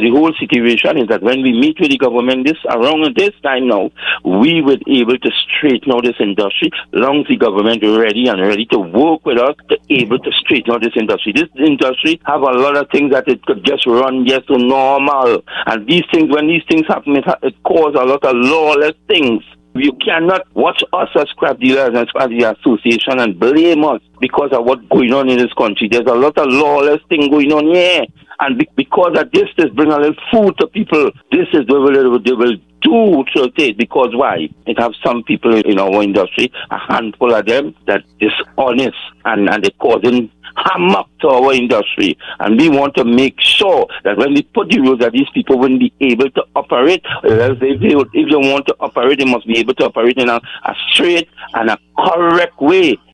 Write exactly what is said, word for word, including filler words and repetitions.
the whole situation is that when we meet with the government this around this time now, we will be able to straighten out this industry, as long as the government is ready and ready to work with us to able to straighten out this industry. This industry have a lot of things that it could just run just so normal. And these things, when these things happen, it, ha- it causes a lot of lawless things. You cannot watch us as scrap dealers and as the association and blame us because of what's going on in this country. There's a lot of lawless thing going on here. And be- because of this, this bring a little food to people. This is what they will, they will do to it. Because why? It have some people in our industry, a handful of them, that dishonest and, and they're causing harm up to our industry. And we want to make sure that when we put the rules that these people wouldn't be able to operate, or else if they, if they want to operate, they must be able to operate in a, a straight and a correct way.